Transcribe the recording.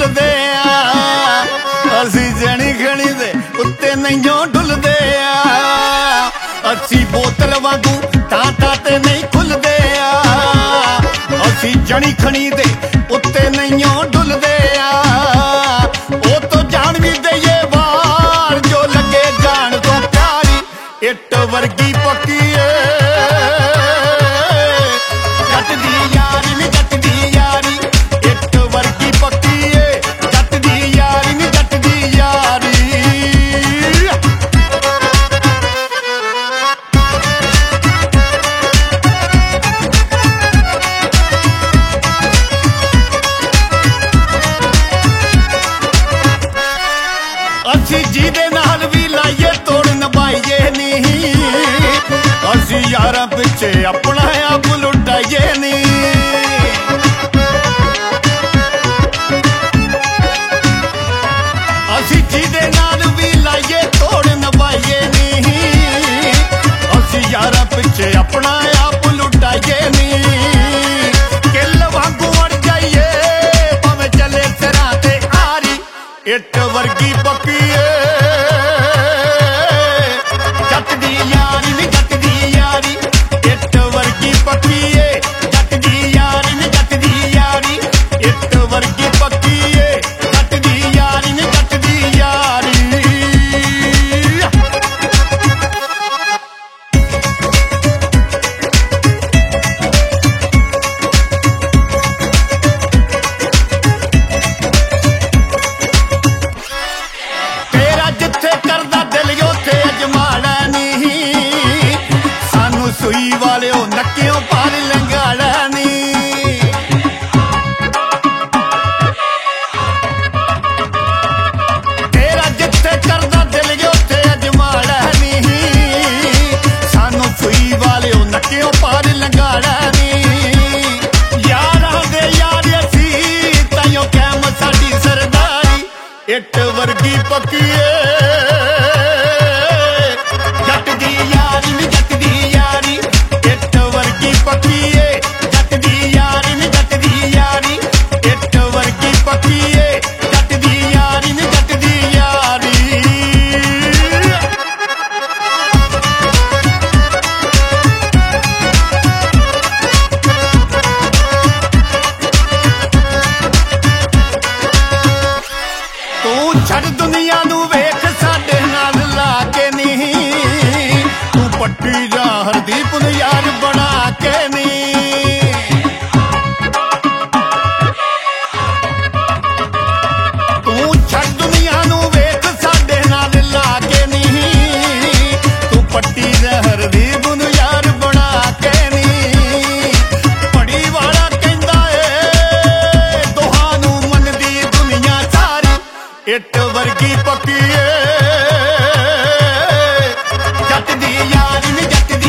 ਫੁੱਲਦੇ ਆ ਅਸੀਂ ਜਣੀ ਖਣੀ ਦੇ ਉੱਤੇ ਨਹੀਂਓ ਡੁੱਲਦੇ ਆ ਅਸੀਂ ਬੋਤਲ ਵਾਂਗੂ ਤਾਂ ਤੇ ਨਹੀਂ ਖੁੱਲਦੇ ਆ ਅਸੀਂ ਜਣੀ ਖਣੀ ਦੇ ਉੱਤੇ ਨਹੀਂਓ ਡੁੱਲਦੇ ਆ ਉਹ ਤੋਂ ਜਾਣ ਵੀ ਦਈਏ ਵਾਰ ਜੋ ਲੱਗੇ ਜਾਣ ਤੋਂ ਪਿਆਰੀ ਇੱਟ ਵਰਗੀ ਪੱਕੀ ਏ ਜੱਟ ਦੀ ਯਾਰੀ ਨੀ ਜੱਟ ਦੀ ਯਾਰੀ ਇੱਟ ਵਰਗੀ ਪੱਕੀ ਏ ਜੱਟ ਦੀ ਯਾਰੀ ਨੀ ਜੱਟ ਦੀ ਯਾਰੀ ਅਸੀਂ ਜਿਹਦੇ ਨਾਲ ਵੀ ਲਾਈਏ ਤੋੜ ਨਿਭਾਈਏ ਨਹੀਂ ਅਸੀਂ ਯਾਰਾਂ ਪਿੱਛੇ ਆਪਣਾ ਆਪ ਲੁਟਾਈਏ ਨਹੀਂ ਅਸੀਂ ਜਿਹਦੇ ਨਾਲ ਵੀ ਲਾਈਏ ਤੋੜ ਨਿਭਾਈਏ ਨਹੀਂ ਅਸੀਂ ਯਾਰਾਂ ਪਿੱਛੇ ਆਪਣਾ ਆਪ ਲੁਟਾਈਏ ਨਹੀਂ ਕਿੱਲ ਵਾਂਗੂ ਅੜ ਜਾਈਏ ਭਾਵੇਂ ਚੱਲੇ ਸਿਰਾਂ ਤੇ ਆਰੀ ਇੱਟ ਵਰਗੀ ਪੱਕੀ ਏ ਜੱਟ ਦੀ ਯਾਰੀ ਨੀ ਜੱਟ ਦੀ ਯਾਰੀ ਇੱਟ ਵਰਗੀ ਪੱਕੀ ਏ ਜੱਟ ਦੀ ਯਾਰੀ ਨੀ ਜੱਟ ਦੀ ਯਾਰੀ ਇੱਟ ਵਰਗੀ ਪੱਕੀ ਏ ਜੱਟ ਦੀ ਯਾਰੀ ਨੀ ਜੱਟ ਦੀ ਯਾਰੀ ਤੇਰਾ ਜਿੱਥੇ ਕਰਦਾ ਦਿਲ ਉੱਥੇ ਅਜਮਾਣਾ ਨਹੀਂ ਸਾਨੂੰ ਸੂਈ ਵਾਲਿਓ ਨੱਕਿਓਂ ਪਾਰ ਲੰਘਾਣਾ ਨਹੀਂ ਤੇਰਾ ਜਿੱਥੇ ਕਰਦਾ ਦਿਲ ਉੱਥੇ ਅਜਮਾਣਾ ਨਹੀਂ ਸਾਨੂੰ ਸੂਈ ਵਾਲਿਓ ਨੱਕਿਓਂ ਪਾਰ ਲੰਘਾਣਾ ਨਹੀਂ ਯਾਰਾਂ ਦੇ ਯਾਰ ਅਸੀਂ ਤਾਈਓ ਕਹਿਮ ਸਾਡੀ ਸਰਦਾਰੀ ਇੱਟ ਵਰਗੀ ਪੱਕੀ ਏ ਜੱਟ ਦੀ ਯਾਰੀ ਨੀ ਜੱਟ ਦੀ ਯਾਰੀ ਇੱਟ ਵਰਗੀ ਪੱਕੀ ਏ ਜੱਟ ਦੀ ਯਾਰੀ ਨੀ ਜੱਟ ਦੀ ਯਾਰੀ ਇੱਟ ਵਰਗੀ ਪੱਕੀ ਏ ਜੱਟ ਦੀ ਯਾਰੀ ਨੀ ਜੱਟ ਦੀ ਯਾਰੀ ਤੂੰ ਛੱਡ ਦੁਨੀਆ ਨੂੰ ਵੇਖ ਸਾਡੇ ਨਾਲ ਲਾ ਕੇ ਨਹੀਂ ਤੂੰ ਪੱਟੀ ਜਾ ਹਰਦੀਪ ਨੂੰ ਯਾਰ ਬਣਾ ਕੇ ਨਹੀਂ ਤੂੰ ਛੱਡ ਦੁਨੀਆ ਨੂੰ ਵੇਖ ਸਾਡੇ ਨਾਲ ਲਾ ਕੇ ਨਹੀਂ ਤੂੰ ਪੱਟੀ ਜਾ ਹਰਦੀਪ ਨੂੰ ਯਾਰ ਬਣਾ ਕੇ ਨਹੀਂ ਪੜੀ ਵਾਲਾ ਕਹਿੰਦਾ ਏ ਦੋਹਾਂ ਨੂੰ ਮੰਨਦੀ ਦੁਨੀਆ ਸਾਰੀ ਇੱਟ ਵਰਗੀ ਪੱਕੀ ਏ ਜੱਟ ਦੀ ਯਾਰੀ ਨੀ ਜੱਟ